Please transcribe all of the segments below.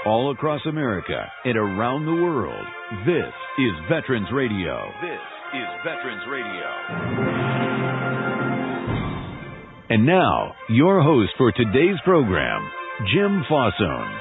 all across America and around the world. This is Veterans Radio. This is Veterans Radio. And now, your host for today's program, Jim Fossone.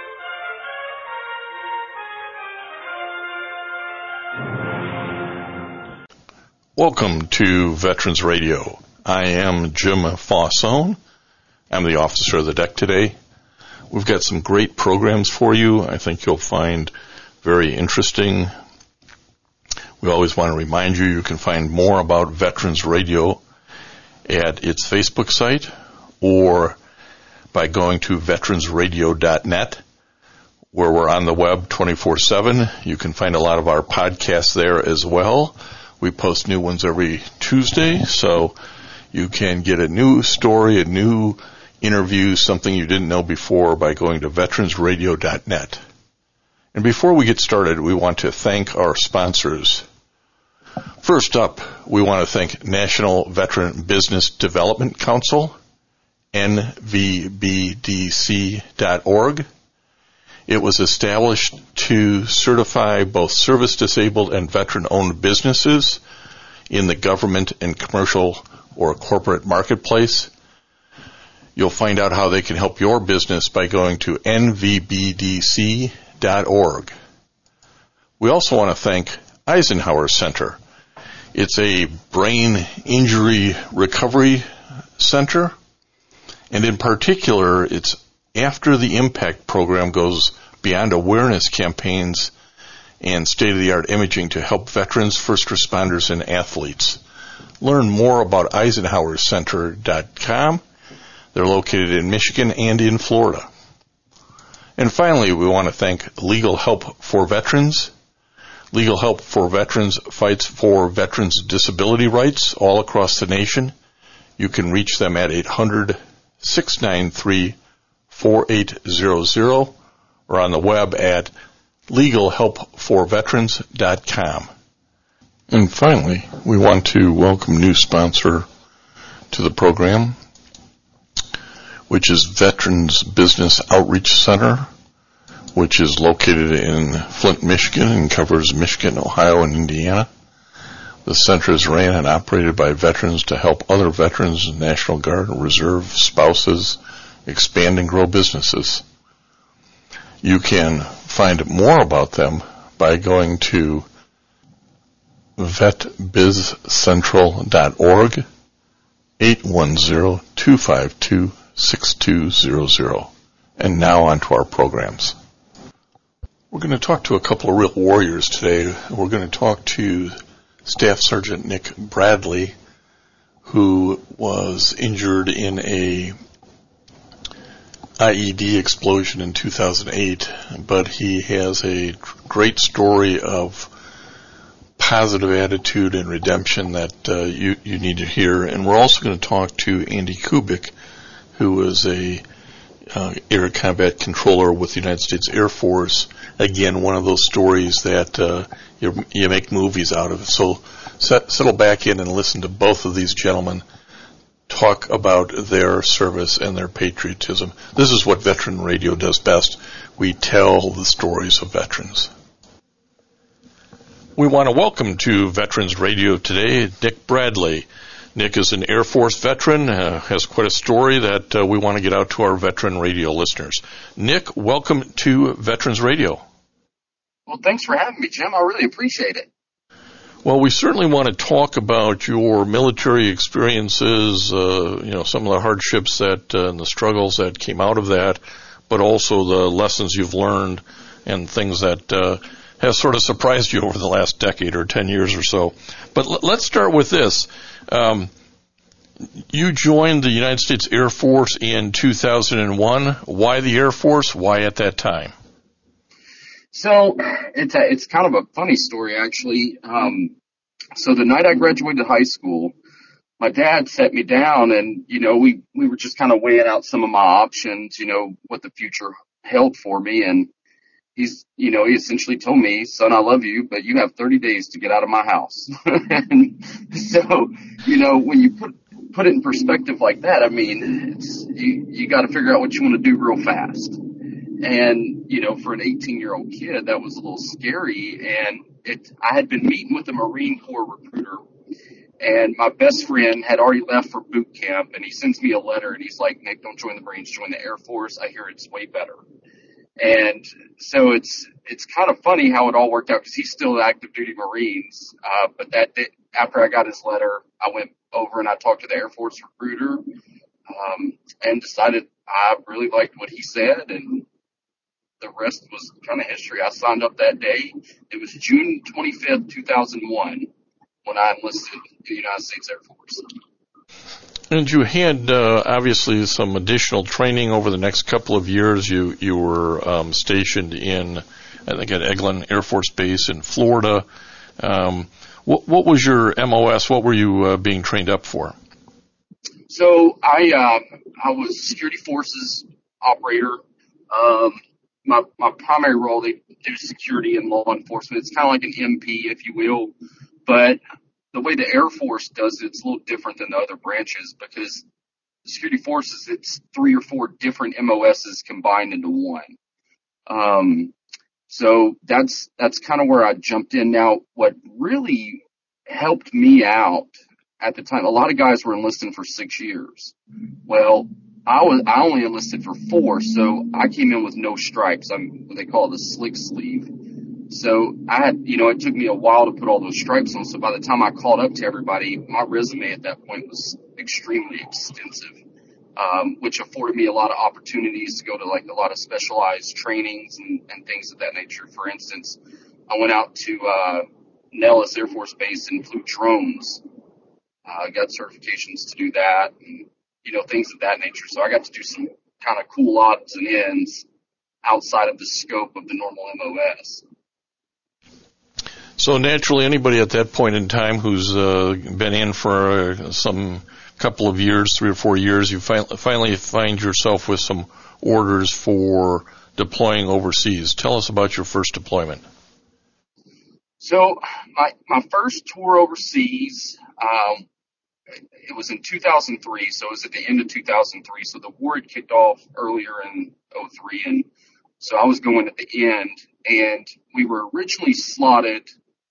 Welcome to Veterans Radio. I am Jim Fossone. I'm the officer of the deck today. We've got some great programs for you. I think you'll find very interesting. We always want to remind you, you can find more about Veterans Radio at its Facebook site or by going to veteransradio.net, where we're on the web 24/7. You can find a lot of our podcasts there as well. We post new ones every Tuesday, so you can get a new story, a new interview, something you didn't know before by going to veteransradio.net. And before we get started, we want to thank our sponsors. First up, we want to thank National Veteran Business Development Council, nvbdc.org. It was established to certify both service-disabled and veteran-owned businesses in the government and commercial or corporate marketplace. You'll find out how they can help your business by going to nvbdc.org. We also want to thank Eisenhower Center. It's a brain injury recovery center, and in particular, it's after the impact program goes beyond awareness campaigns and state-of-the-art imaging to help veterans, first responders, and athletes. Learn more about EisenhowerCenter.com. They're located in Michigan and in Florida. And finally, we want to thank Legal Help for Veterans. Legal Help for Veterans fights for veterans' disability rights all across the nation. You can reach them at 800-693-4800 or on the web at legalhelpforveterans.com. And finally, we want to welcome a new sponsor to the program, which is Veterans Business Outreach Center, which is located in Flint, Michigan, and covers Michigan, Ohio, and Indiana. The center is ran and operated by veterans to help other veterans, National Guard, and Reserve spouses expand and grow businesses. You can find more about them by going to vetbizcentral.org, 810-252-6200. And now on to our programs. We're going to talk to a couple of real warriors today. We're going to talk to Staff Sergeant Nick Bradley, who was injured in a IED explosion in 2008, but he has a great story of positive attitude and redemption that you need to hear. And we're also going to talk to Andy Kubik, who is a air combat controller with the United States Air Force. Again, one of those stories that you make movies out of. So settle back in and listen to both of these gentlemen talk about their service and their patriotism. This is what Veteran Radio does best. We tell the stories of veterans. We want to welcome to Veterans Radio today Nick Bradley. Nick is an Air Force veteran, has quite a story that we want to get out to our Veteran Radio listeners. Nick, welcome to Veterans Radio. Well, thanks for having me, Jim. I really appreciate it. Well, we certainly want to talk about your military experiences, some of the hardships that and the struggles that came out of that, but also the lessons you've learned and things that have sort of surprised you over the last decade or 10 years or so. But let's start with this. You joined the United States Air Force in 2001. Why the Air Force? Why at that time? So it's kind of a funny story, actually. So the night I graduated high school, my dad sat me down and, we were just kind of weighing out some of my options, what the future held for me. And he essentially told me, son, I love you, but you have 30 days to get out of my house. And so, when you put it in perspective like that, I mean, you got to figure out what you want to do real fast. And, for an 18-year-old kid, that was a little scary. And I had been meeting with a Marine Corps recruiter, and my best friend had already left for boot camp, and he sends me a letter, and he's like, Nick, don't join the Marines, join the Air Force. I hear it's way better. And so it's kind of funny how it all worked out, because he's still an active duty Marines. But that day, after I got his letter, I went over and I talked to the Air Force recruiter, and decided I really liked what he said, and the rest was kind of history. I signed up that day. It was June 25th, 2001, when I enlisted in the United States Air Force. And you had obviously some additional training over the next couple of years. You were stationed in, I think, at Eglin Air Force Base in Florida. What was your MOS? What were you being trained up for? So I was security forces operator. My primary role, they do security and law enforcement. It's kind of like an MP, if you will, but the way the Air Force does it, it's a little different than the other branches, because the security forces, it's 3 or 4 different MOSs combined into one. So that's kind of where I jumped in. Now, what really helped me out at the time, a lot of guys were enlisting for 6 years. Well, I only enlisted for 4, so I came in with no stripes. I'm what they call it, a slick sleeve. So I had, it took me a while to put all those stripes on. So by the time I called up to everybody, my resume at that point was extremely extensive, which afforded me a lot of opportunities to go to like a lot of specialized trainings and things of that nature. For instance, I went out to Nellis Air Force Base and flew drones. I got certifications to do that, and things of that nature. So I got to do some kind of cool odds and ends outside of the scope of the normal MOS. So naturally, anybody at that point in time who's been in for some couple of years, 3 or 4 years, you finally find yourself with some orders for deploying overseas. Tell us about your first deployment. So my first tour overseas, it was in 2003, so it was at the end of 2003. So the war had kicked off earlier in 2003, and so I was going at the end, and we were originally slotted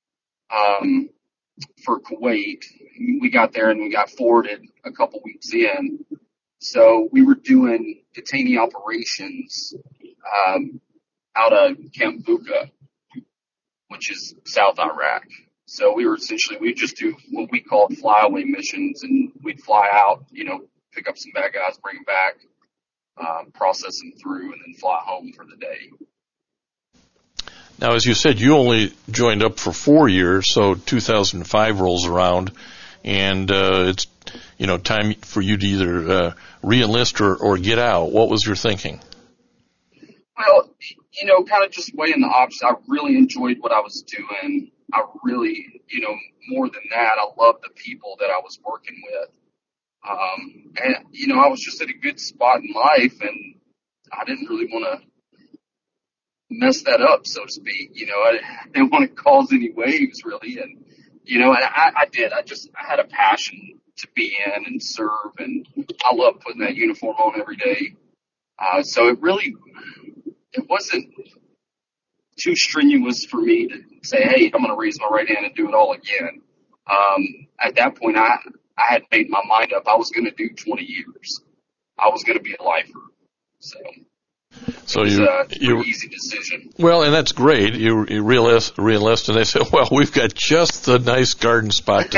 for Kuwait. We got there and we got forwarded a couple weeks in. So we were doing detainee operations out of Camp Buka, which is South Iraq. So we just do what we called flyaway missions, and we'd fly out, pick up some bad guys, bring them back, process them through, and then fly home for the day. Now, as you said, you only joined up for 4 years, so 2005 rolls around, and it's time for you to either re-enlist or get out. What was your thinking? Well, kind of just weighing the options. I really enjoyed what I was doing. I really, more than that, I loved the people that I was working with. And I was just at a good spot in life, and I didn't really want to mess that up, so to speak. I didn't want to cause any waves, really. And, and I did. I had a passion to be in and serve, and I love putting that uniform on every day. So it wasn't too strenuous for me to say, hey, I'm going to raise my right hand and do it all again. At that point, I had made my mind up. I was going to do 20 years. I was going to be a lifer. So it was a pretty easy decision. Well, and that's great. You re-enlist, and they say, well, we've got just the nice garden spot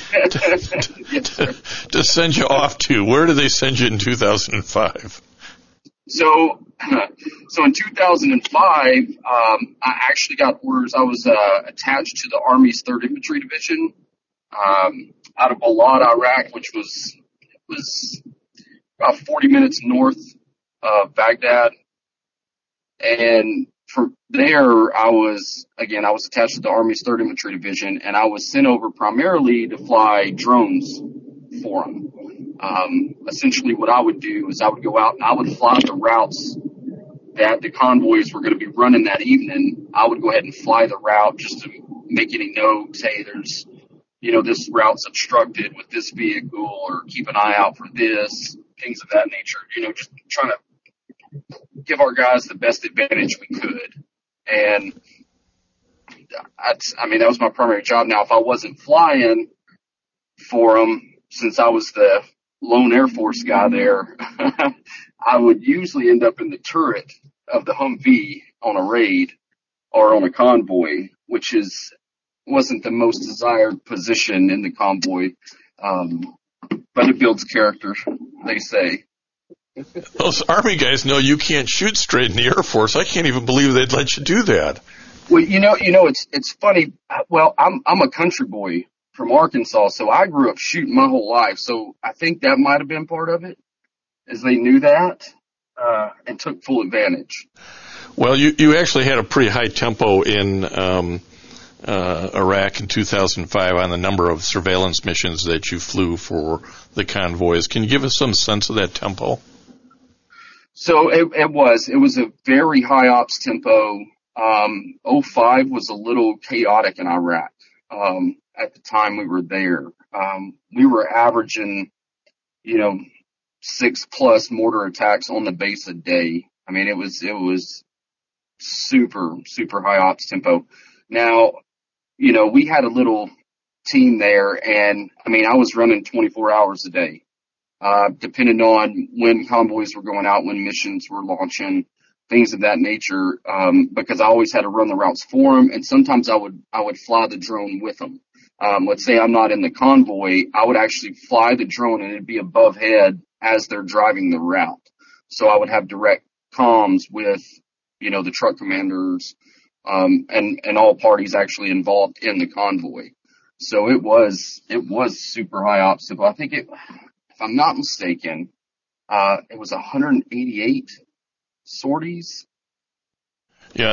to send you off to. Where did they send you in 2005? So in 2005, I actually got orders. I was attached to the Army's 3rd Infantry Division out of Balad, Iraq, which was about 40 minutes north of Baghdad. And from there, I was attached to the Army's 3rd Infantry Division, and I was sent over primarily to fly drones for them. Essentially what I would do is I would go out and I would fly the routes that the convoys were going to be running that evening. I would go ahead and fly the route just to make any notes. Hey, there's, this route's obstructed with this vehicle, or keep an eye out for this, things of that nature. Just trying to give our guys the best advantage we could. And that was my primary job. Now, if I wasn't flying for them, since I was the lone Air Force guy there, I would usually end up in the turret of the Humvee on a raid or on a convoy, which wasn't the most desired position in the convoy. But it builds character, they say. Those Army guys know you can't shoot straight in the Air Force. I can't even believe they'd let you do that. Well, it's funny. Well, I'm a country boy from Arkansas, so I grew up shooting my whole life. So I think that might have been part of it, as they knew that and took full advantage. Well, you actually had a pretty high tempo in Iraq in 2005 on the number of surveillance missions that you flew for the convoys. Can you give us some sense of that tempo? So it was a very high ops tempo. 05 was a little chaotic in Iraq. At the time we were there, we were averaging, 6+ mortar attacks on the base a day. I mean, it was super, super high ops tempo. Now, we had a little team there, and I was running 24 hours a day, depending on when convoys were going out, when missions were launching, things of that nature, because I always had to run the routes for them, and sometimes I would fly the drone with them. Let's say I'm not in the convoy, I would actually fly the drone, and it'd be above head as they're driving the route. So I would have direct comms with, the truck commanders, and all parties actually involved in the convoy. So it was super high ops. I think if I'm not mistaken, it was 188 sorties. Yeah,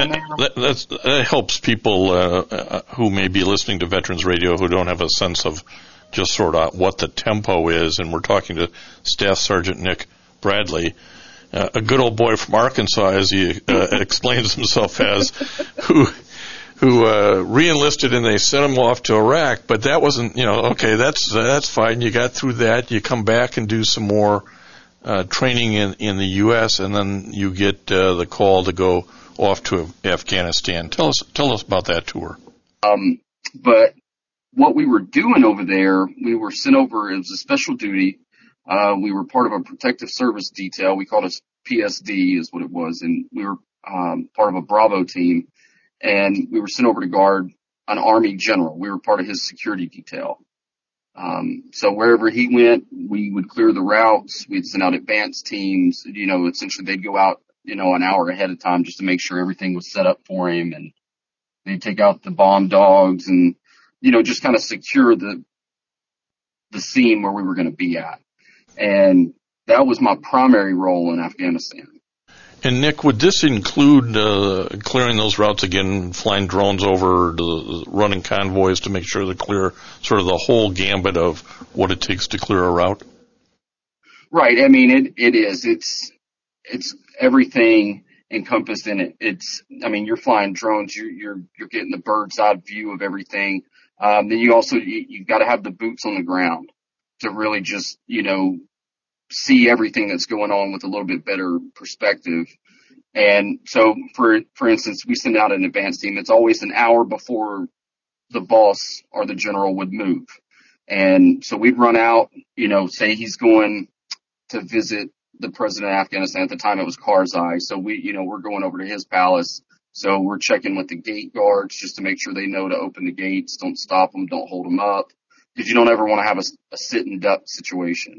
that helps people who may be listening to Veterans Radio who don't have a sense of just sort of what the tempo is. And we're talking to Staff Sergeant Nick Bradley, a good old boy from Arkansas, as he explains himself as, who re-enlisted and they sent him off to Iraq. But that wasn't, okay, that's fine. You got through that. You come back and do some more training in the U.S. and then you get the call to go off to Afghanistan. Tell us about that tour. But what we were doing over there, we were sent over. It was a special duty. We were part of a protective service detail. We called it PSD is what it was. And we were part of a Bravo team. And we were sent over to guard an Army general. We were part of his security detail. So wherever he went, we would clear the routes. We'd send out advance teams. Essentially they'd go out, an hour ahead of time just to make sure everything was set up for him. And they'd take out the bomb dogs and, just kind of secure the scene where we were going to be at. And that was my primary role in Afghanistan. And Nick, would this include clearing those routes again, flying drones over, running convoys to make sure they clear sort of the whole gambit of what it takes to clear a route? Right. It is. It's everything encompassed in it. You're flying drones. You're getting the bird's eye view of everything. Then you also you got to have the boots on the ground to really just see everything that's going on with a little bit better perspective. And so, for instance, we send out an advance team. It's always an hour before the boss or the general would move. And so we'd run out, say he's going to visit the president of Afghanistan. At the time, it was Karzai. So we're going over to his palace. So we're checking with the gate guards just to make sure they know to open the gates. Don't stop them. Don't hold them up. Because you don't ever want to have a sit and duck situation.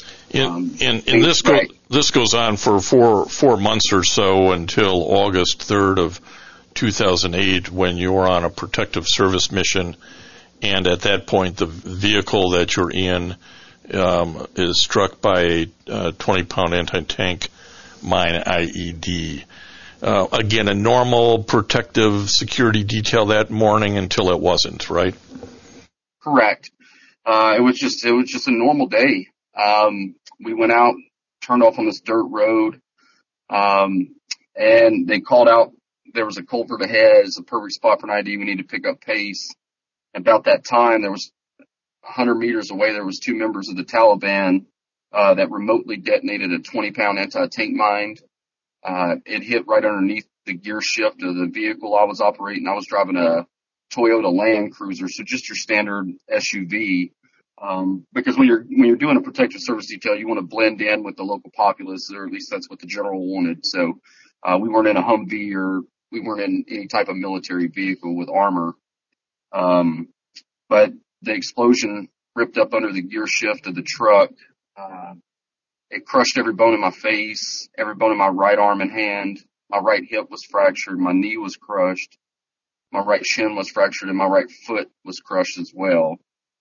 This goes on for four months or so until August 3rd of 2008 when you were on a protective service mission, and at that point the vehicle that you're in is struck by a 20-pound anti-tank mine IED. Again, a normal protective security detail that morning until it wasn't, right? Correct. It was just a normal day. We went out, turned off on this dirt road, and they called out. There was a culvert ahead. It's a perfect spot for an ID. We need to pick up pace. About that time, there was 100 meters away. There was two members of the Taliban that remotely detonated a 20-pound anti-tank mine. It hit right underneath the gear shift of the vehicle I was operating. I was driving a Toyota Land Cruiser, so just your standard SUV. Because when you're doing a protective service detail, you want to blend in with the local populace, or at least that's what the general wanted. So, we weren't in a Humvee, or we weren't in any type of military vehicle with armor. But the explosion ripped up under the gear shift of the truck. It crushed every bone in my face, every bone in my right arm and hand. My right hip was fractured. My knee was crushed. My right shin was fractured, and my right foot was crushed as well.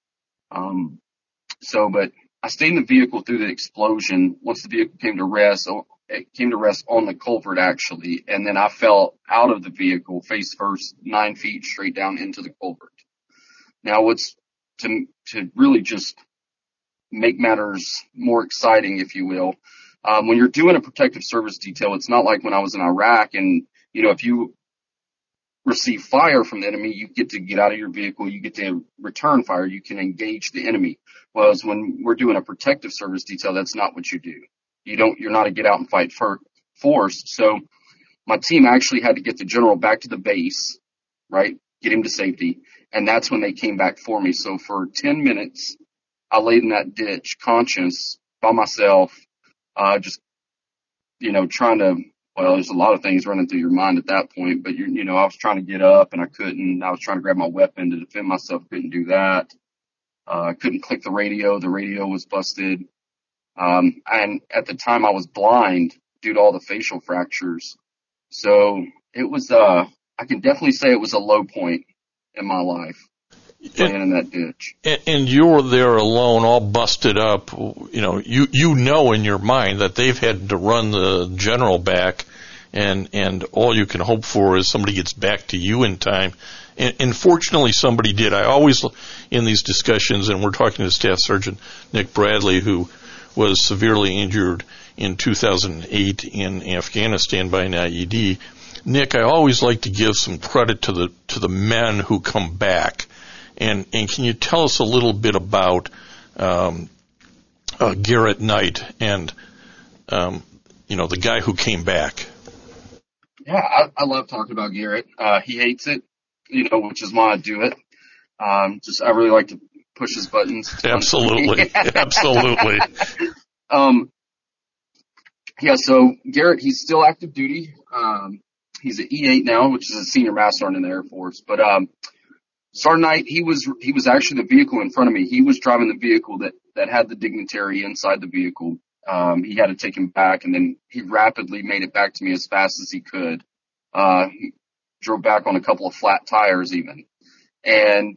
But I stayed in the vehicle through the explosion. Once the vehicle came to rest, it came to rest on the culvert actually, and then I fell out of the vehicle face first, 9 feet straight down into the culvert. Now, what's to really just make matters more exciting, if you will, when you're doing a protective service detail, it's not like when I was in Iraq, and if you receive fire from the enemy, you get to get out of your vehicle, you get to return fire, you can engage the enemy. Whereas when we're doing a protective service detail, that's not what you do. You're not a get out and fight force. So my team actually had to get the general back to the base, right? Get him to safety. And that's when they came back for me. So for 10 minutes, I laid in that ditch conscious by myself, just, trying to, there's a lot of things running through your mind at that point, but I was trying to get up and I couldn't. I was trying to grab my weapon to defend myself. Couldn't do that. I couldn't click the radio. The radio was busted. And at the time I was blind due to all the facial fractures. So it was, I can definitely say it was a low point in my life, laying in that ditch. And you were there alone, all busted up. You know in your mind that they've had to run the general back, and all you can hope for is somebody gets back to you in time. And fortunately, somebody did. I always, in these discussions, and we're talking to Staff Sergeant Nick Bradley, who was severely injured in 2008 in Afghanistan by an IED. Nick, I always like to give some credit to the men who come back. And can you tell us a little bit about Garrett Knight and the guy who came back? Yeah, I love talking about Garrett. He hates it, which is why I do it. I really like to push his buttons. Absolutely. Absolutely. So Garrett, he's still active duty. He's an E8 now, which is a senior master sergeant in the Air Force. But Sergeant Knight, he was actually the vehicle in front of me. He was driving the vehicle that had the dignitary inside the vehicle. He had to take him back, and then he rapidly made it back to me as fast as he could. He drove back on a couple of flat tires even. And,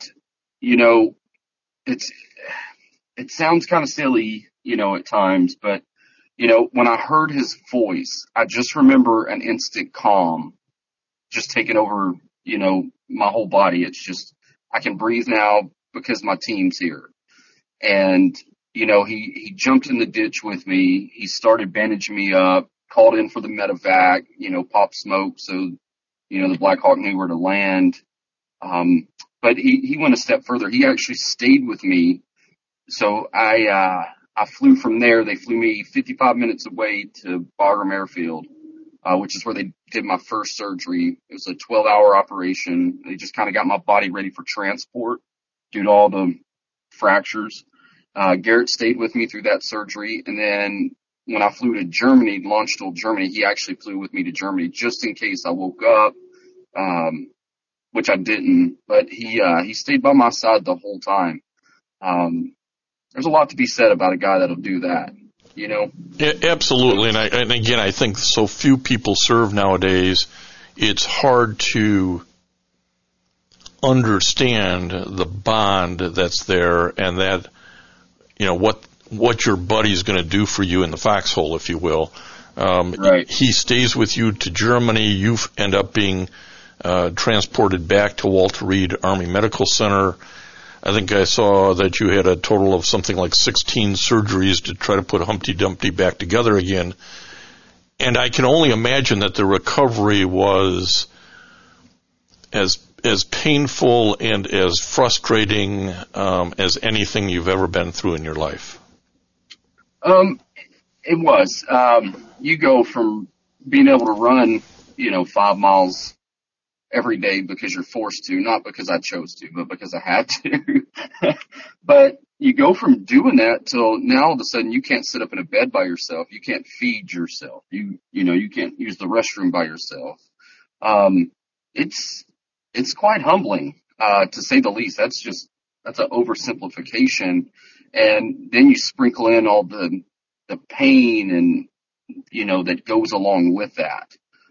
it sounds kind of silly, at times, but, when I heard his voice, I just remember an instant calm just taking over, my whole body. It's just, I can breathe now because my team's here. And, he jumped in the ditch with me. He started bandaging me up, called in for the medevac, popped smoke. So, the Black Hawk knew where to land. But he went a step further. He actually stayed with me. So I flew from there. They flew me 55 minutes away to Bagram Airfield, which is where they did my first surgery. It was a 12-hour operation. They just kind of got my body ready for transport due to all the fractures. Garrett stayed with me through that surgery. And then when I flew to Germany, Landstuhl, Germany, he actually flew with me to Germany just in case I woke up, which I didn't. But he stayed by my side the whole time. There's a lot to be said about a guy that'll do that, Yeah, absolutely. And again, I think so few people serve nowadays. It's hard to understand the bond that's there, and that, what your buddy's going to do for you in the foxhole, if you will. Right. He stays with you to Germany. You end up being transported back to Walter Reed Army Medical Center. I think I saw that you had a total of something like 16 surgeries to try to put Humpty Dumpty back together again. And I can only imagine that the recovery was as painful and as frustrating as anything you've ever been through in your life. It was. You go from being able to run, 5 miles every day because you're forced to, not because I chose to, but because I had to. But you go from doing that till now all of a sudden you can't sit up in a bed by yourself. You can't feed yourself. You can't use the restroom by yourself. It's quite humbling, to say the least. That's an oversimplification. And then you sprinkle in all the pain and, that goes along with that.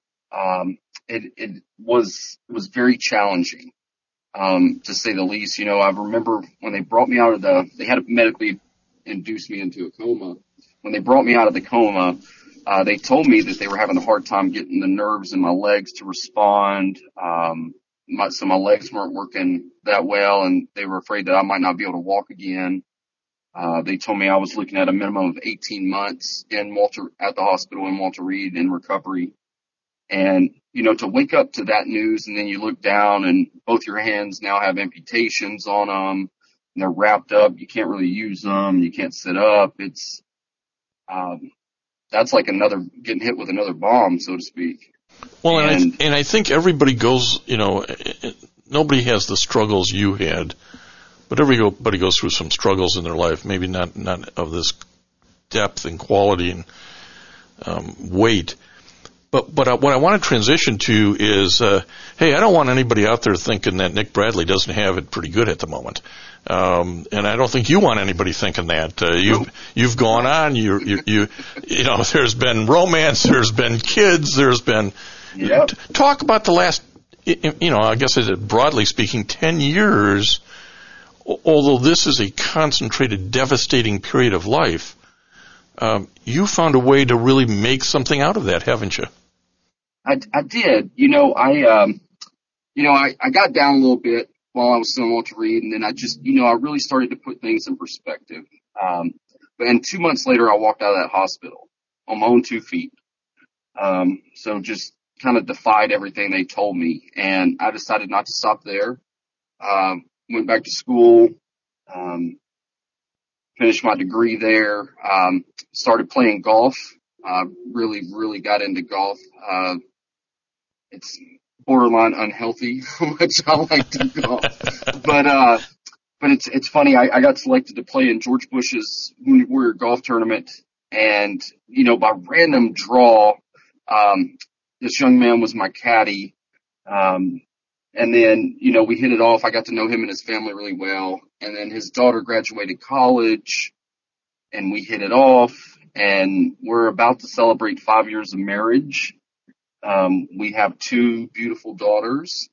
It was very challenging, to say the least. I remember when they brought me out of they had to medically induce me into a coma. When they brought me out of the coma, they told me that they were having a hard time getting the nerves in my legs to respond. So my legs weren't working that well, and they were afraid that I might not be able to walk again. They told me I was looking at a minimum of 18 months at the hospital in Walter Reed in recovery. And, to wake up to that news, and then you look down and both your hands now have amputations on them, and they're wrapped up. You can't really use them. You can't sit up. It's, that's like getting hit with another bomb, so to speak. Well, and I think everybody goes, nobody has the struggles you had, but everybody goes through some struggles in their life, maybe not of this depth and quality and weight. But what I want to transition to is, hey, I don't want anybody out there thinking that Nick Bradley doesn't have it pretty good at the moment. And I don't think you want anybody thinking that. You've gone on, there's been romance, there's been kids, there's been, talk about the last, I guess broadly speaking, 10 years, although this is a concentrated, devastating period of life, you found a way to really make something out of that, haven't you? I did. I got down a little bit while I was still in Walter Reed, and then I just, I really started to put things in perspective. But then 2 months later, I walked out of that hospital on my own 2 feet. So just kind of defied everything they told me, and I decided not to stop there. Went back to school, finished my degree there, started playing golf. Really, really got into golf. It's borderline unhealthy, which I like to golf. But it's funny. I got selected to play in George Bush's Wounded Warrior Golf Tournament. And, by random draw, this young man was my caddy. And then, we hit it off. I got to know him and his family really well. And then his daughter graduated college and we hit it off, and we're about to celebrate 5 years of marriage. We have 2 beautiful daughters.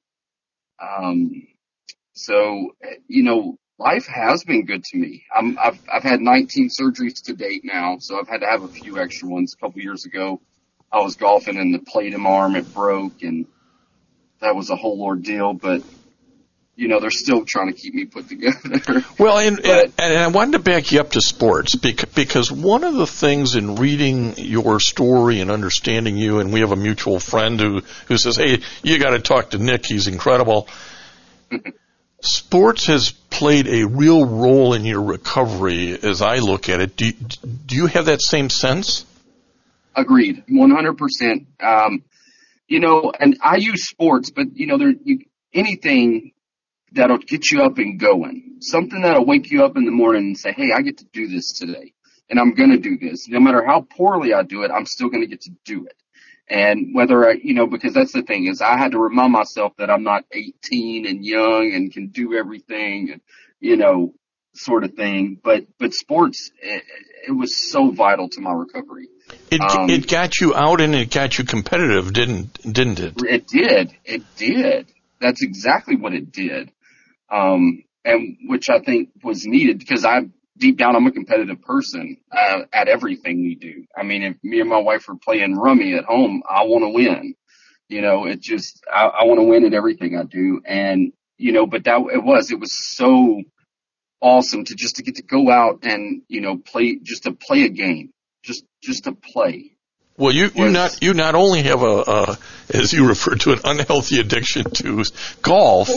So, life has been good to me. I've had 19 surgeries to date now, so I've had to have a few extra ones. A couple years ago, I was golfing and the plate in my arm, it broke, and that was a whole ordeal, but they're still trying to keep me put together. Well, and I wanted to back you up to sports because one of the things in reading your story and understanding you, and we have a mutual friend who says, hey, you got to talk to Nick, he's incredible. Sports has played a real role in your recovery as I look at it. Do you have that same sense? Agreed, 100%. And I use sports, but anything that'll get you up and going, something that'll wake you up in the morning and say, hey, I get to do this today, and I'm going to do this. No matter how poorly I do it, I'm still going to get to do it. And whether because that's the thing is I had to remind myself that I'm not 18 and young and can do everything, sort of thing. But sports, it was so vital to my recovery. It got you out and it got you competitive, didn't it? It did. That's exactly what it did. And which I think was needed because deep down, I'm a competitive person, at everything we do. I mean, if me and my wife are playing rummy at home, I want to win. I want to win at everything I do. And, but it was so awesome to get to go out and, play a game, just to play. Well, you not only have as you refer to an unhealthy addiction to golf,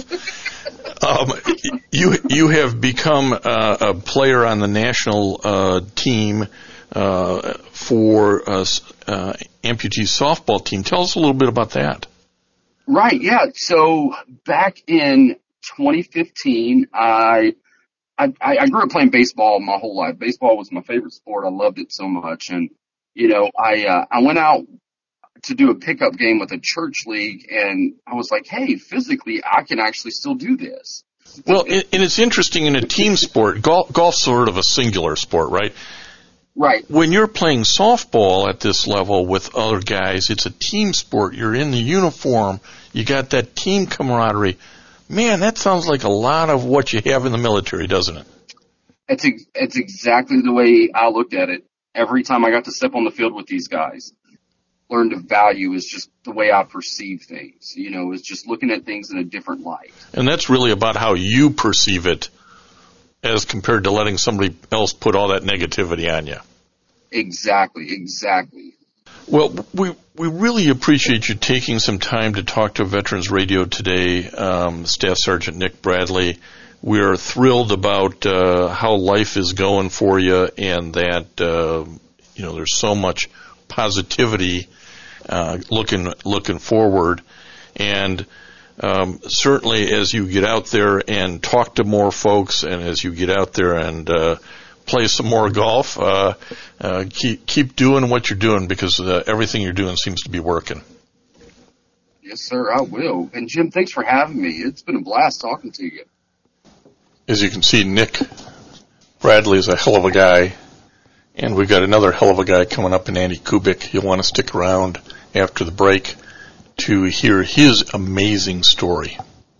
you have become a player on the national team for amputee softball team. Tell us a little bit about that. Right, yeah. So back in 2015, I grew up playing baseball my whole life. Baseball was my favorite sport. I loved it so much. And, I went out to do a pickup game with a church league, and I was like, hey, physically, I can actually still do this. Well, and it's interesting in a team sport. Golf's sort of a singular sport, right? Right. When you're playing softball at this level with other guys, it's a team sport. You're in the uniform. You got that team camaraderie. Man, that sounds like a lot of what you have in the military, doesn't it? It's exactly the way I looked at it. Every time I got to step on the field with these guys, learned to value is just the way I perceive things. Is just looking at things in a different light. And that's really about how you perceive it as compared to letting somebody else put all that negativity on you. Exactly. Well, we really appreciate you taking some time to talk to Veterans Radio today, Staff Sergeant Nick Bradley. We are thrilled about how life is going for you, and that there's so much positivity looking forward. And certainly as you get out there and talk to more folks, and as you get out there and play some more golf, keep doing what you're doing, because everything you're doing seems to be working. Yes, sir, I will. And Jim, thanks for having me. It's been a blast talking to you. As you can see, Nick Bradley is a hell of a guy, and we've got another hell of a guy coming up in Andy Kubik. You'll want to stick around after the break to hear his amazing story.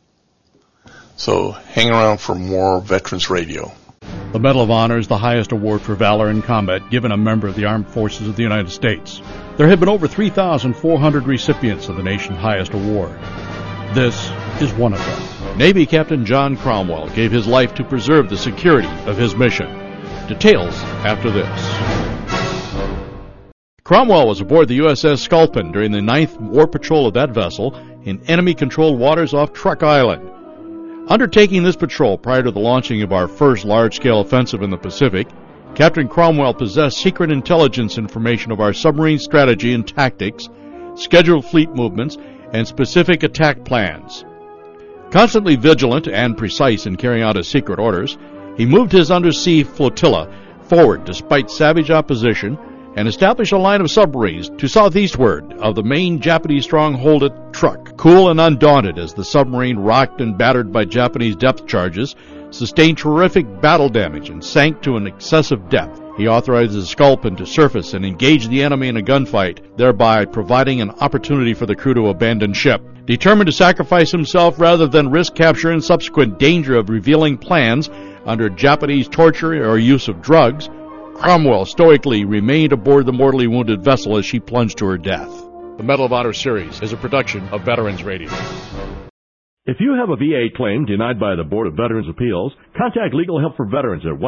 So hang around for more Veterans Radio. The Medal of Honor is the highest award for valor in combat given a member of the Armed Forces of the United States. There have been over 3,400 recipients of the nation's highest award. This is one of them. Navy Captain John Cromwell gave his life to preserve the security of his mission. Details after this. Cromwell was aboard the USS Sculpin during the 9th War Patrol of that vessel in enemy-controlled waters off Truk Island. Undertaking this patrol prior to the launching of our first large-scale offensive in the Pacific, Captain Cromwell possessed secret intelligence information of our submarine strategy and tactics, scheduled fleet movements, and specific attack plans. Constantly vigilant and precise in carrying out his secret orders, he moved his undersea flotilla forward despite savage opposition and established a line of submarines to southeastward of the main Japanese stronghold at Truk. Cool and undaunted as the submarine, rocked and battered by Japanese depth charges, sustained terrific battle damage and sank to an excessive depth. He authorized the Sculpin to surface and engage the enemy in a gunfight, thereby providing an opportunity for the crew to abandon ship. Determined to sacrifice himself rather than risk capture and subsequent danger of revealing plans under Japanese torture or use of drugs, Cromwell stoically remained aboard the mortally wounded vessel as she plunged to her death. The Medal of Honor series is a production of Veterans Radio. If you have a VA claim denied by the Board of Veterans' Appeals, contact Legal Help for Veterans at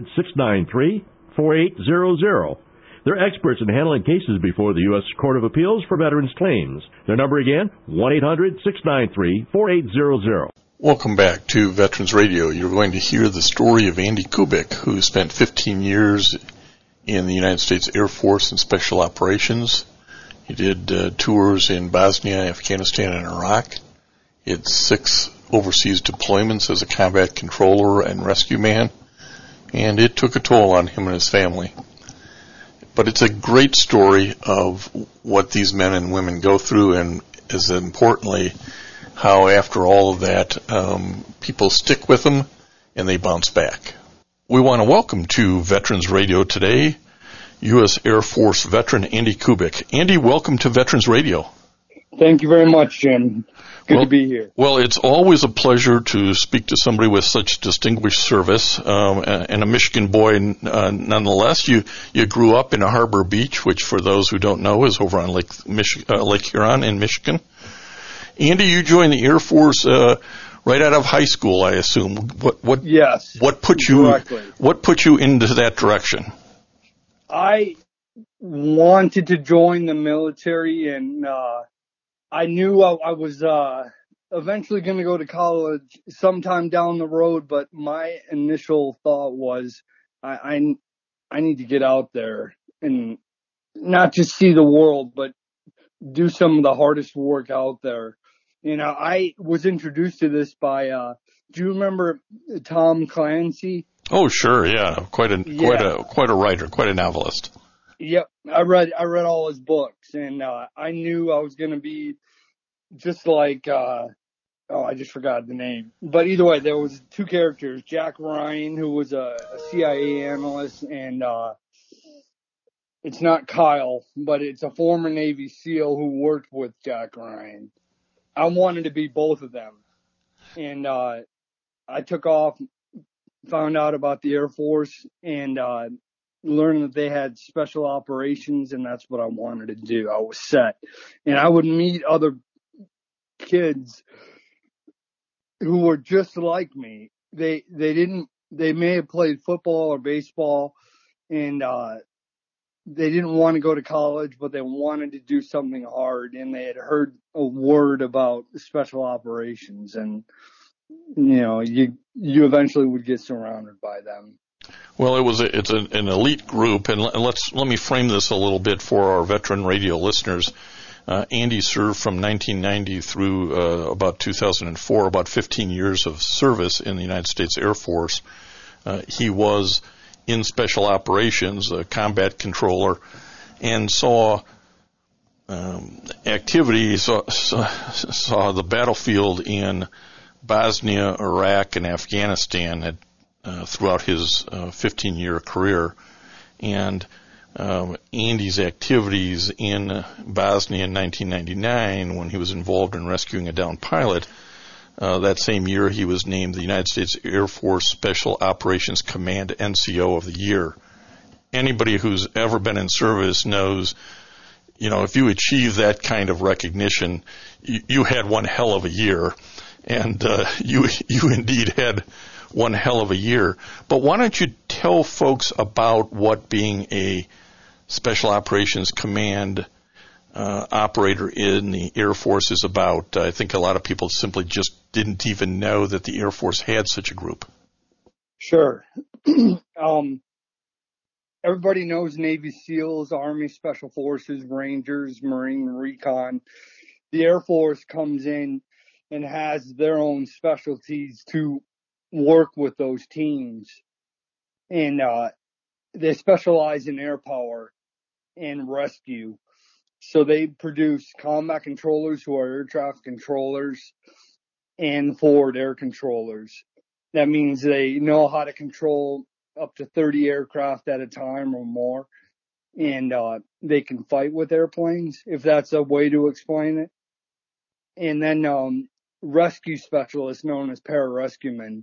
1-800-693-4800. They're experts in handling cases before the U.S. Court of Appeals for Veterans Claims. Their number again, 1-800-693-4800. Welcome back to Veterans Radio. You're going to hear the story of Andy Kubik, who spent 15 years in the United States Air Force in Special Operations. He did tours in Bosnia, Afghanistan, and Iraq. He had 6 overseas deployments as a combat controller and rescue man, and it took a toll on him and his family. But it's a great story of what these men and women go through, and as importantly, how after all of that, people stick with them and they bounce back. We want to welcome to Veterans Radio today, U.S. Air Force veteran Andy Kubik. Andy, welcome to Veterans Radio. Thank you very much, Jim. Good to be here. Well, it's always a pleasure to speak to somebody with such distinguished service, and a Michigan boy nonetheless. You grew up in Harbor Beach, which for those who don't know is over on Lake Huron in Michigan. Andy, you joined the Air Force right out of high school, I assume. Yes. What put you into that direction? I wanted to join the military, and I knew I was eventually going to go to college sometime down the road, but my initial thought was I I need to get out there and not just see the world, but do some of the hardest work out there. I was introduced to this by, do you remember Tom Clancy? Oh, sure. Yeah. Quite a writer, quite a novelist. Yep. I read all his books, and, I knew I was going to be just like, I just forgot the name. But either way, there was two characters, Jack Ryan, who was a CIA analyst, and, it's not Kyle, but it's a former Navy SEAL who worked with Jack Ryan. I wanted to be both of them. And I took off, found out about the Air Force, and learned that they had special operations, and that's what I wanted to do. I was set. And I would meet other kids who were just like me. They may have played football or baseball, and they didn't want to go to college, but they wanted to do something hard, and they had heard a word about special operations, and you eventually would get surrounded by them. Well, it's an elite group, and let me frame this a little bit for our veteran radio listeners. Andy served from 1990 through about 2004, about 15 years of service in the United States Air Force. He was in special operations, a combat controller, and saw activities, saw the battlefield in Bosnia, Iraq, and Afghanistan throughout his 15-year career. And Andy's activities in Bosnia in 1999, when he was involved in rescuing a downed pilot, that same year, he was named the United States Air Force Special Operations Command NCO of the Year. Anybody who's ever been in service knows, if you achieve that kind of recognition, you had one hell of a year, and you indeed had one hell of a year. But why don't you tell folks about what being a Special Operations Command operator in the Air Force is about? I think a lot of people simply just didn't even know that the Air Force had such a group. Sure. Everybody knows Navy SEALs, Army Special Forces, Rangers, Marine Recon. The Air Force comes in and has their own specialties to work with those teams. And they specialize in air power and rescue. So they produce combat controllers who are air traffic controllers and forward air controllers. That means they know how to control up to 30 aircraft at a time or more. And they can fight with airplanes, if that's a way to explain it. And then rescue specialists known as pararescuemen,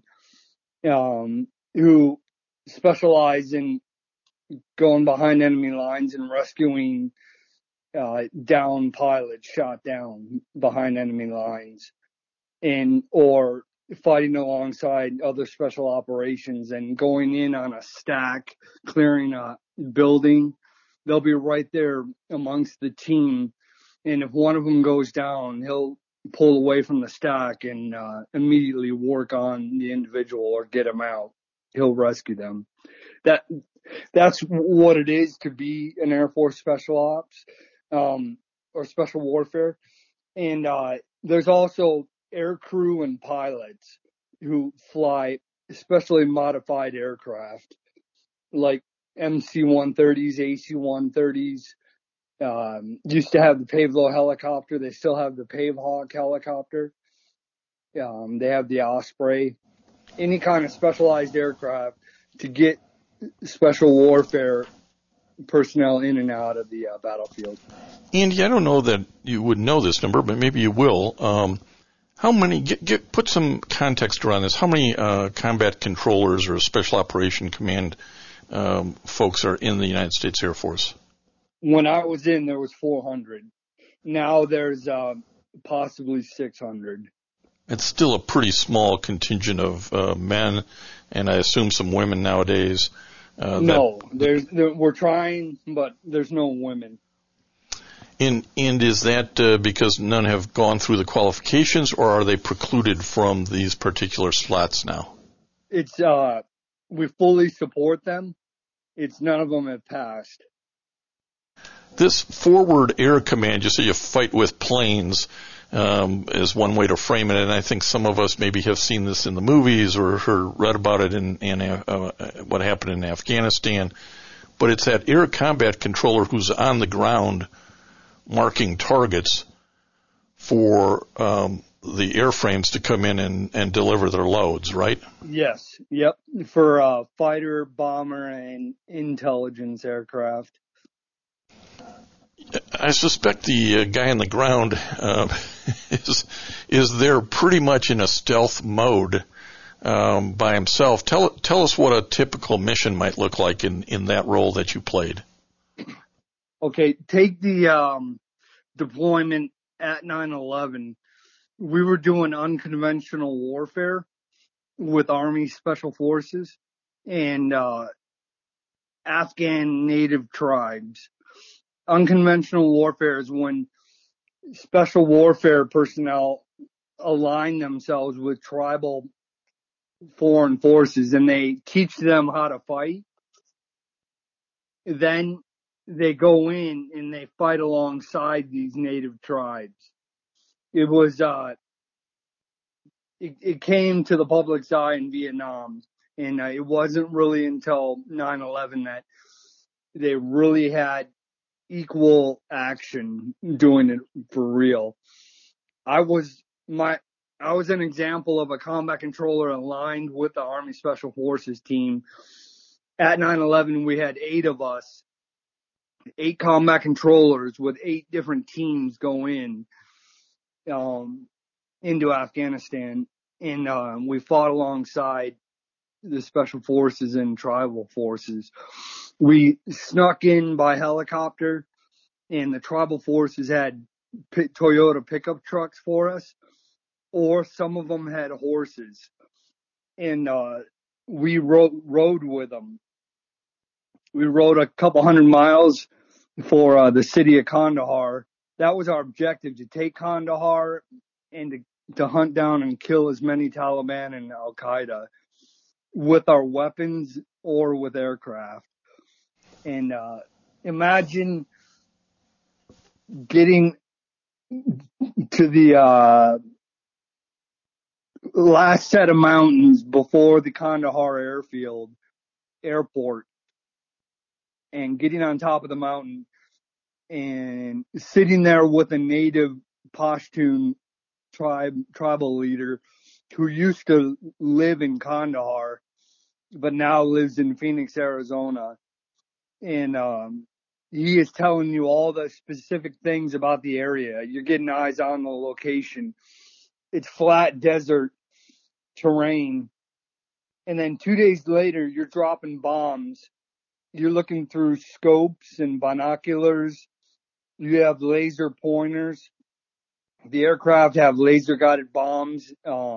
who specialize in going behind enemy lines and rescuing down pilots shot down behind enemy lines, or fighting alongside other special operations and going in on a stack, clearing a building. They'll be right there amongst the team, and if one of them goes down, he'll pull away from the stack and immediately work on the individual or get him out. He'll rescue them. That's what it is to be an Air Force Special Ops or Special Warfare. And there's also air crew and pilots who fly specially modified aircraft like MC-130s, AC-130s. Used to have the Pavelo helicopter. They still have the Pavehawk helicopter. They have the Osprey. Any kind of specialized aircraft to get special warfare personnel in and out of the battlefield. Andy, I don't know that you would know this number, but maybe you will. How many, put some context around this, how many combat controllers or Special Operation Command folks are in the United States Air Force? When I was in, there was 400. Now there's possibly 600. It's still a pretty small contingent of men, and I assume some women nowadays. No, we're trying, but there's no women. And is that because none have gone through the qualifications, or are they precluded from these particular slots now? It's we fully support them, none of them have passed. This forward air command, you say you fight with planes, is one way to frame it, and I think some of us maybe have seen this in the movies or read about it in what happened in Afghanistan. But it's that air combat controller who's on the ground marking targets for the airframes to come in and deliver their loads, right? Yes. Yep. For fighter, bomber, and intelligence aircraft. I suspect the guy on the ground is there pretty much in a stealth mode by himself. Tell us what a typical mission might look like in that role that you played. Okay, take the deployment at 9/11. We were doing unconventional warfare with Army Special Forces and Afghan native tribes. Unconventional warfare is when special warfare personnel align themselves with tribal foreign forces and they teach them how to fight. Then they go in and they fight alongside these native tribes. It was, it came to the public's eye in Vietnam, and it wasn't really until 9/11 that they really had equal action doing it for real. I was an example of a combat controller aligned with the Army Special Forces team. At 9/11, we had 8 of us, 8 combat controllers with 8 different teams go in, into Afghanistan. And, we fought alongside the Special Forces and tribal forces. We snuck in by helicopter, and the tribal forces had Toyota pickup trucks for us, or some of them had horses. And we rode with them. We rode a couple hundred miles for the city of Kandahar. That was our objective, to take Kandahar and to hunt down and kill as many Taliban and Al-Qaeda with our weapons or with aircraft. And imagine getting to the last set of mountains before the Kandahar airport, and getting on top of the mountain and sitting there with a native Pashtun tribal leader who used to live in Kandahar, but now lives in Phoenix, Arizona. And he is telling you all the specific things about the area. You're getting eyes on the location. It's flat desert terrain. And then 2 days later, you're dropping bombs. You're looking through scopes and binoculars. You have laser pointers. The aircraft have laser guided bombs,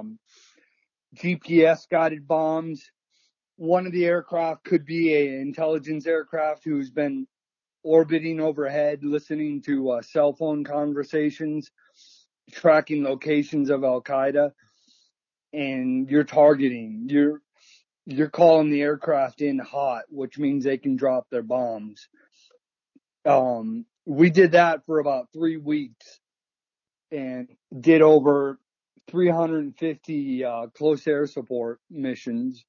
GPS guided bombs. One of the aircraft could be an intelligence aircraft who's been orbiting overhead, listening to cell phone conversations, tracking locations of Al-Qaeda, and you're targeting. You're calling the aircraft in hot, which means they can drop their bombs. We did that for about 3 weeks and did over 350 close air support missions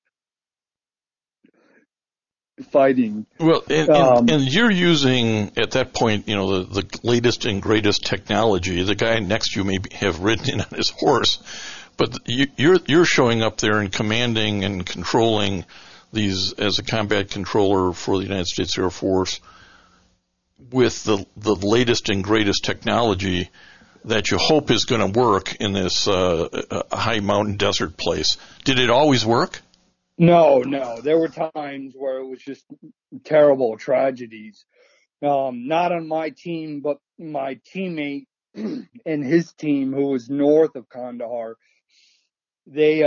fighting. Well, and you're using, at that point, the latest and greatest technology. The guy next to you may have ridden in on his horse, but you're showing up there and commanding and controlling these as a combat controller for the United States Air Force with the latest and greatest technology that you hope is going to work in this high mountain desert place. Did it always work? No. There were times where it was just terrible tragedies. Not on my team, but my teammate and his team, who was north of Kandahar, they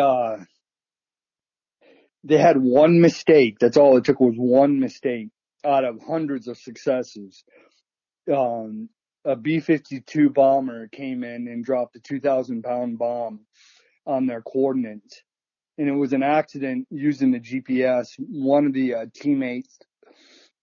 had one mistake. That's all it took, was one mistake out of hundreds of successes. A B-52 bomber came in and dropped a 2,000-pound bomb on their coordinates. And it was an accident using the GPS. One of the teammates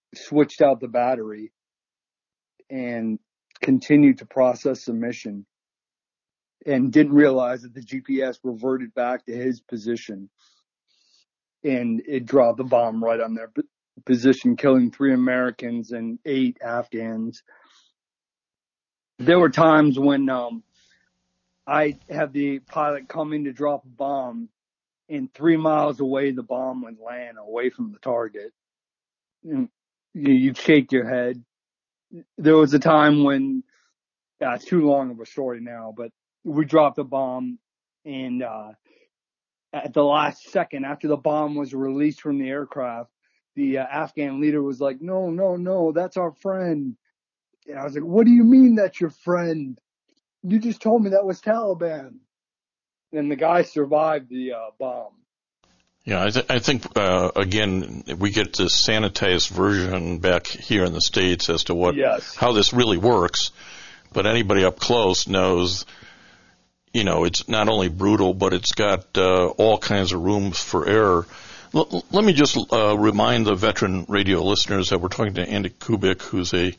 switched out the battery and continued to process the mission, and didn't realize that the GPS reverted back to his position, and it dropped the bomb right on their position, killing 3 Americans and 8 Afghans. There were times when I had the pilot come in to drop a bomb, and 3 miles away the bomb would land away from the target. And you'd shake your head. There was a time when, it's too long of a story now, but we dropped a bomb, and at the last second, after the bomb was released from the aircraft, the Afghan leader was like, no, that's our friend. And I was like, what do you mean that's your friend? You just told me that was Taliban. And the guy survived the bomb. Yeah, I think again, we get this sanitized version back here in the States as to how this really works. But anybody up close knows, it's not only brutal, but it's got all kinds of rooms for error. Let me just remind the veteran radio listeners that we're talking to Andy Kubik, who's a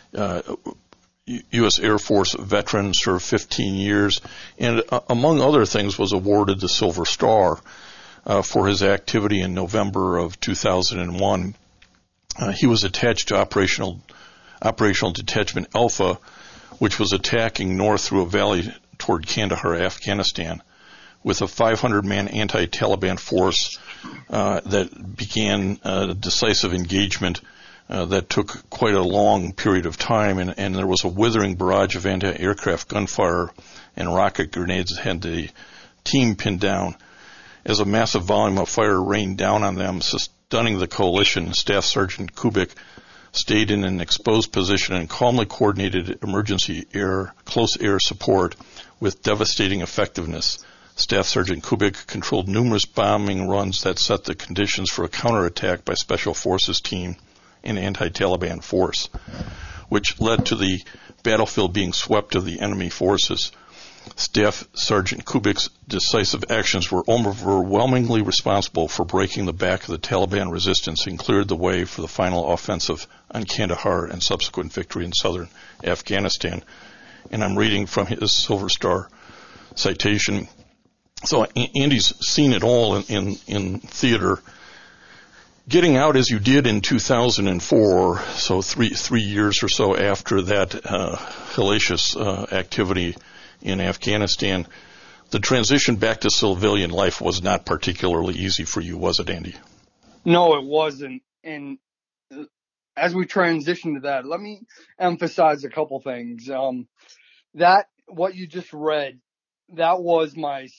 U.S. Air Force veteran, served 15 years, and among other things was awarded the Silver Star for his activity in November of 2001. He was attached to Operational Detachment Alpha, which was attacking north through a valley toward Kandahar, Afghanistan, with a 500-man anti-Taliban force that began a decisive engagement that took quite a long period of time, and there was a withering barrage of anti-aircraft gunfire and rocket grenades that had the team pinned down. As a massive volume of fire rained down on them, stunning the coalition, Staff Sergeant Kubik stayed in an exposed position and calmly coordinated emergency close air support with devastating effectiveness. Staff Sergeant Kubik controlled numerous bombing runs that set the conditions for a counterattack by Special Forces team and anti-Taliban force, which led to the battlefield being swept of the enemy forces. Staff Sergeant Kubik's decisive actions were overwhelmingly responsible for breaking the back of the Taliban resistance and cleared the way for the final offensive on Kandahar and subsequent victory in southern Afghanistan. And I'm reading from his Silver Star citation. So Andy's seen it all in theater. Getting out as you did in 2004, so three years or so after that hellacious activity in Afghanistan, the transition back to civilian life was not particularly easy for you, was it, Andy? No, it wasn't. And as we transition to that, let me emphasize a couple things. That, what you just read, that was my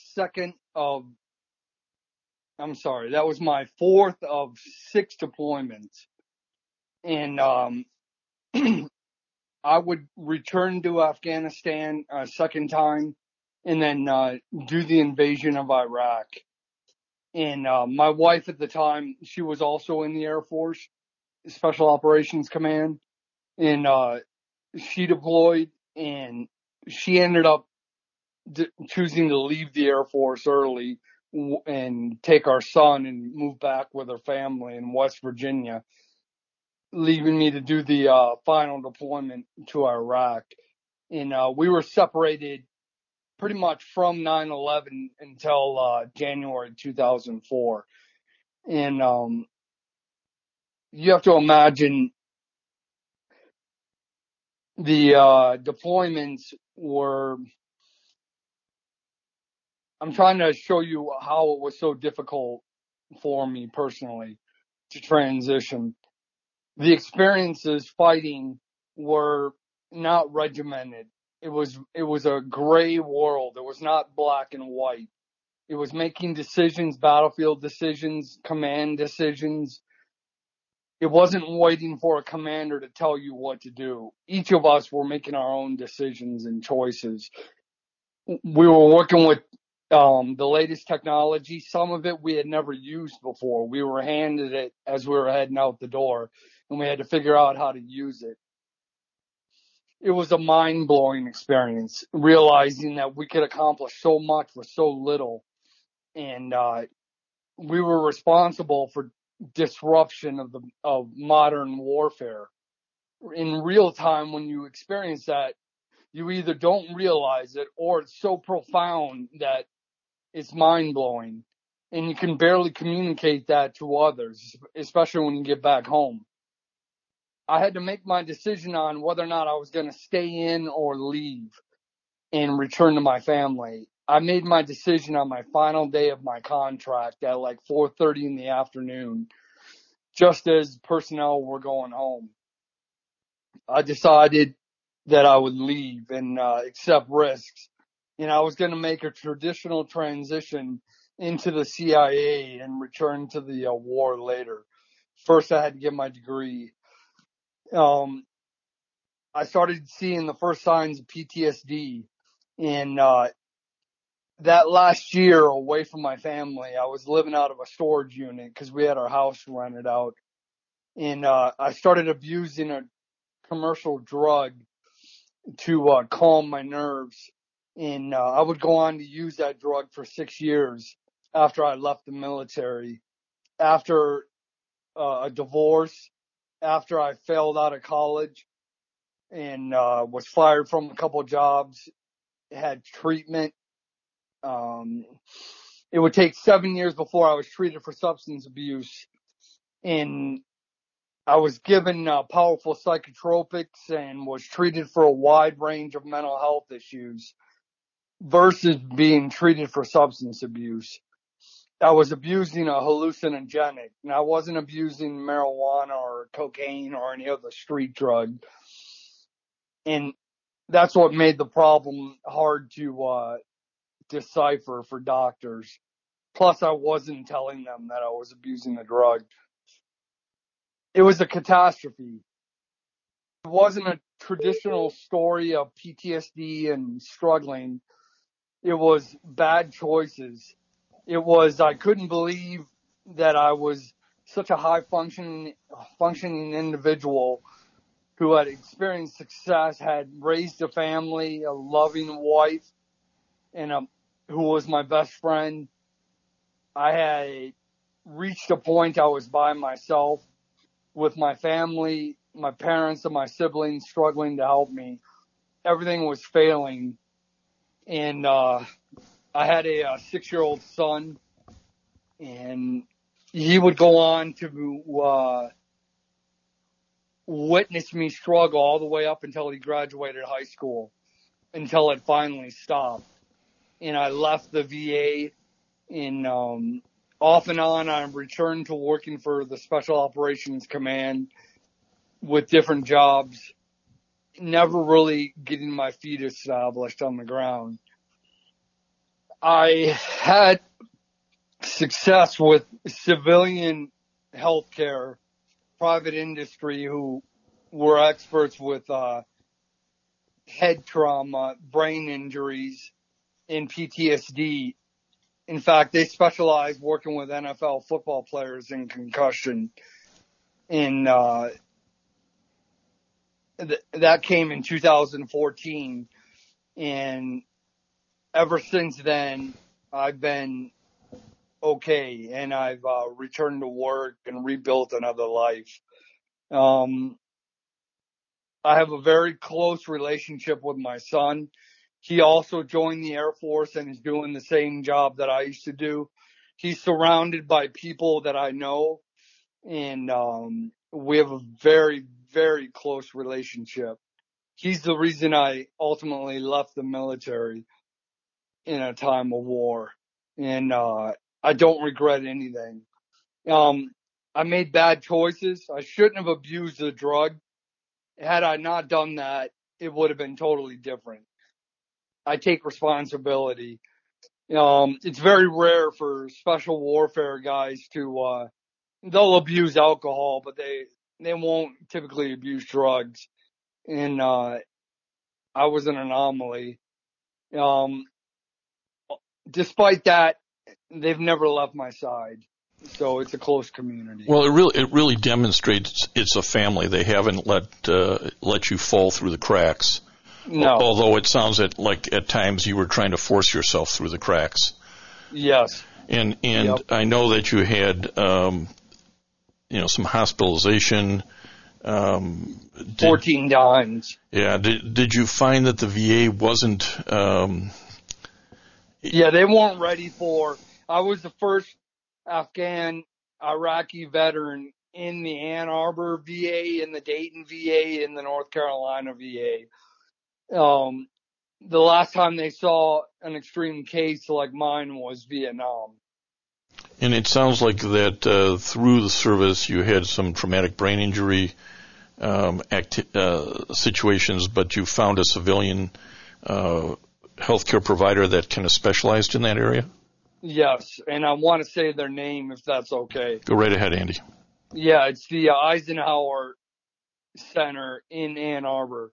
fourth of 6 deployments. And I would return to Afghanistan a second time and then do the invasion of Iraq. And my wife at the time, she was also in the Air Force, Special Operations Command, and she deployed, and she ended up choosing to leave the Air Force early and take our son and move back with her family in West Virginia, leaving me to do the final deployment to Iraq. And we were separated pretty much from 9/11 until January 2004. And you have to imagine the deployments were... I'm trying to show you how it was so difficult for me personally to transition. The experiences fighting were not regimented. It was a gray world. It was not black and white. It was making decisions, battlefield decisions, command decisions. It wasn't waiting for a commander to tell you what to do. Each of us were making our own decisions and choices. We were working with the latest technology. Some of it we had never used before. We were handed it as we were heading out the door, and we had to figure out how to use it. It was a mind-blowing experience, realizing that we could accomplish so much with so little. And we were responsible for disruption of modern warfare. In real time, when you experience that, you either don't realize it or it's so profound that it's mind-blowing. And you can barely communicate that to others, especially when you get back home. I had to make my decision on whether or not I was going to stay in or leave and return to my family. I made my decision on my final day of my contract at like 4:30 in the afternoon, just as personnel were going home. I decided that I would leave and accept risks. And I was going to make a traditional transition into the CIA and return to the war later. First, I had to get my degree. I started seeing the first signs of PTSD. And that last year, away from my family, I was living out of a storage unit because we had our house rented out. And I started abusing a commercial drug to calm my nerves. And I would go on to use that drug for 6 years after I left the military, after a divorce, after I failed out of college and was fired from a couple jobs, had treatment. It would take 7 years before I was treated for substance abuse. And I was given powerful psychotropics and was treated for a wide range of mental health issues versus being treated for substance abuse. I was abusing a hallucinogenic, and I wasn't abusing marijuana or cocaine or any other street drug. And that's what made the problem hard to decipher for doctors. Plus, I wasn't telling them that I was abusing the drug. It was a catastrophe. It wasn't a traditional story of PTSD and struggling. It was bad choices. It was, I couldn't believe that I was such a high functioning individual who had experienced success, had raised a family, a loving wife, and who was my best friend. I had reached a point I was by myself with my family, my parents and my siblings struggling to help me. Everything was failing. And I had a 6-year-old son, and he would go on to witness me struggle all the way up until he graduated high school, until it finally stopped. And I left the VA, and off and on I returned to working for the Special Operations Command with different jobs, never really getting my feet established on the ground. I had success with civilian healthcare, private industry who were experts with head trauma, brain injuries, and PTSD. In fact, they specialize working with NFL football players in concussion. And that came in 2014. And ever since then, I've been okay. And I've returned to work and rebuilt another life. I have a very close relationship with my son. He also joined the Air Force and is doing the same job that I used to do. He's surrounded by people that I know, and we have a very, very close relationship. He's the reason I ultimately left the military in a time of war, and I don't regret anything. I made bad choices. I shouldn't have abused the drug. Had I not done that, it would have been totally different. I take responsibility. It's very rare for special warfare guys to, they'll abuse alcohol, but they won't typically abuse drugs. And, I was an anomaly. Despite that, they've never left my side. So it's a close community. Well, it really demonstrates it's a family. They haven't let you fall through the cracks. No. Although it sounds like at times you were trying to force yourself through the cracks. Yes. And yep. I know that you had some hospitalization. 14 times. Yeah. Did you find that the VA wasn't? Yeah, they weren't ready for. I was the first Afghan Iraqi veteran in the Ann Arbor VA, in the Dayton VA, in the North Carolina VA. The last time they saw an extreme case like mine was Vietnam. And it sounds like that through the service you had some traumatic brain injury situations, but you found a civilian healthcare provider that kind of specialized in that area? Yes, and I want to say their name if that's okay. Go right ahead, Andy. Yeah, it's the Eisenhower Center in Ann Arbor.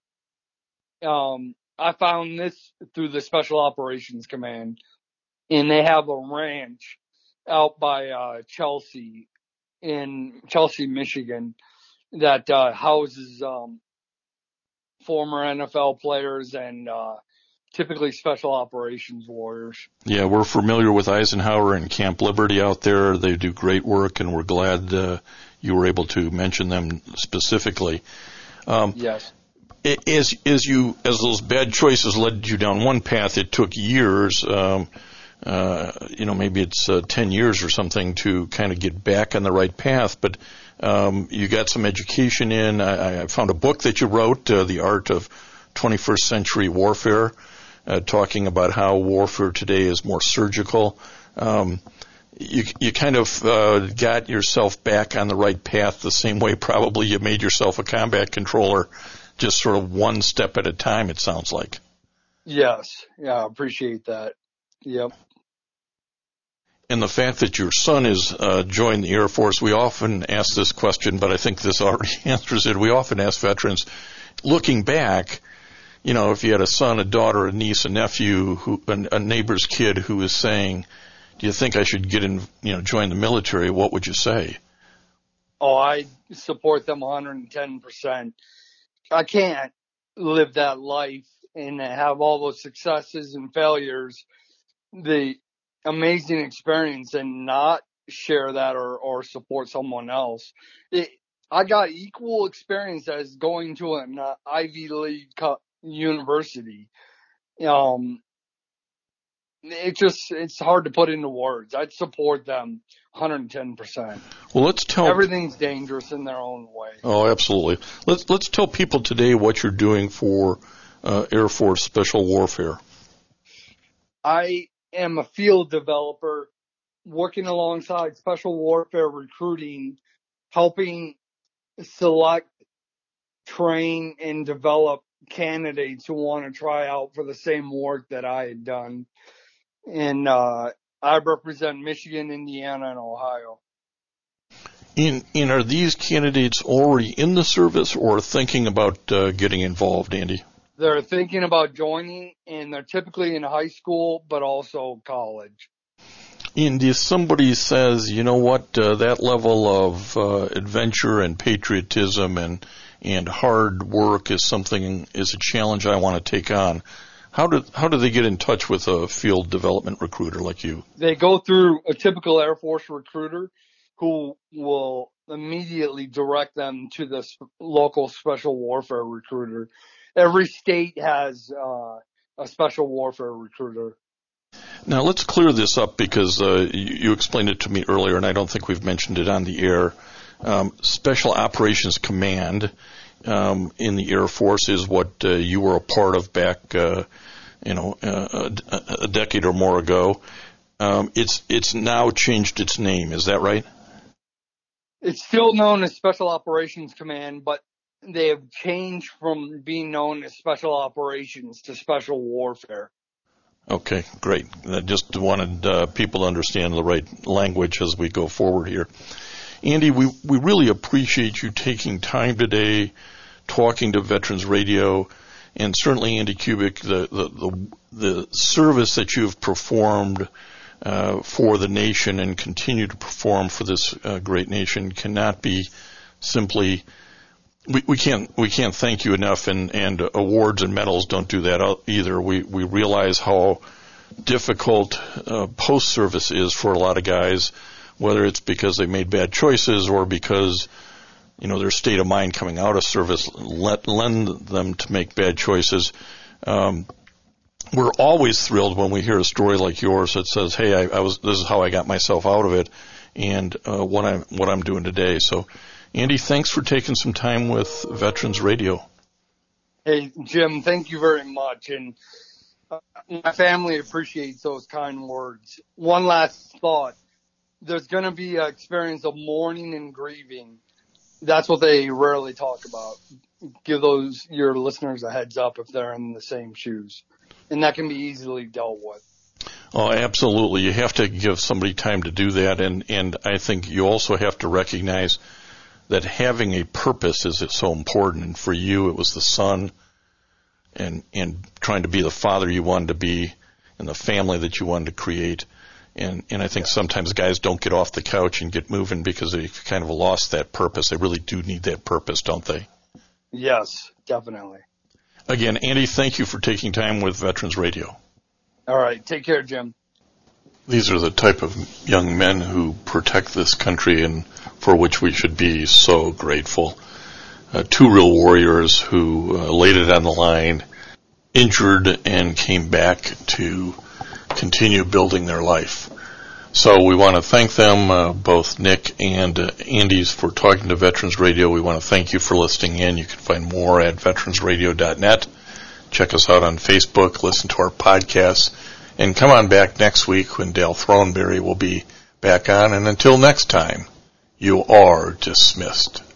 I found this through the Special Operations Command, and they have a ranch out by Chelsea, in Chelsea, Michigan, that houses former NFL players and typically special operations warriors. Yeah, we're familiar with Eisenhower and Camp Liberty out there. They do great work, and we're glad you were able to mention them specifically. Yes. As those bad choices led you down one path, it took years, maybe it's 10 years or something to kind of get back on the right path, but you got some education in. I found a book that you wrote, The Art of 21st Century Warfare, talking about how warfare today is more surgical. You kind of got yourself back on the right path the same way probably you made yourself a combat controller, just sort of one step at a time, it sounds like. Yes. Yeah, I appreciate that. Yep. And the fact that your son has joined the Air Force, we often ask this question, but I think this already answers it. We often ask veterans, looking back, if you had a son, a daughter, a niece, a nephew, a neighbor's kid who is saying, do you think I should get in, join the military? What would you say? Oh, I support them 110%. I can't live that life and have all those successes and failures, the amazing experience, and not share that or support someone else. I got equal experience as going to an Ivy League university. It's hard to put into words. I'd support them 110%. Well, everything's dangerous in their own way. Oh, absolutely. Let's tell people today what you're doing for Air Force Special Warfare. I am a field developer working alongside Special Warfare recruiting, helping select, train, and develop candidates who want to try out for the same work that I had done. And I represent Michigan, Indiana, and Ohio. And are these candidates already in the service or thinking about getting involved, Andy? They're thinking about joining, and they're typically in high school, but also college. And if somebody says, you know what, that level of adventure and patriotism and hard work is a challenge I want to take on, how do they get in touch with a field development recruiter like you? They go through a typical Air Force recruiter who will immediately direct them to the local Special Warfare recruiter. Every state has a Special Warfare recruiter. Now, let's clear this up because you explained it to me earlier, and I don't think we've mentioned it on the air. Special Operations Command in the Air Force is what you were a part of back, a decade or more ago. It's now changed its name. Is that right? It's still known as Special Operations Command, but they have changed from being known as Special Operations to Special Warfare. Okay, great. I just wanted people to understand the right language as we go forward here. Andy, we really appreciate you taking time today, talking to Veterans Radio, and certainly Andy Kubik, the service that you've performed for the nation and continue to perform for this great nation cannot be simply. We can't thank you enough, and awards and medals don't do that either. We realize how difficult post-service is for a lot of guys whether it's because they made bad choices or because, their state of mind coming out of service lend them to make bad choices. We're always thrilled when we hear a story like yours that says, "Hey, this is how I got myself out of it, and what I'm doing today." So, Andy, thanks for taking some time with Veterans Radio. Hey, Jim, thank you very much, and my family appreciates those kind words. One last thought: there's going to be an experience of mourning and grieving. That's what they rarely talk about. Give your listeners a heads up if they're in the same shoes. And that can be easily dealt with. Oh, absolutely. You have to give somebody time to do that. And I think you also have to recognize that having a purpose is so important. And for you, it was the son and trying to be the father you wanted to be and the family that you wanted to create. And I think sometimes guys don't get off the couch and get moving because they've kind of lost that purpose. They really do need that purpose, don't they? Yes, definitely. Again, Andy, thank you for taking time with Veterans Radio. All right. Take care, Jim. These are the type of young men who protect this country and for which we should be so grateful. Two real warriors who laid it on the line, injured, and came back to continue building their life. So we want to thank them, both Nick and Andy's, for talking to Veterans Radio. We want to thank you for listening in. You can find more at veteransradio.net. Check us out on Facebook, listen to our podcasts, and come on back next week when Dale Throneberry will be back on. And until next time, you are dismissed.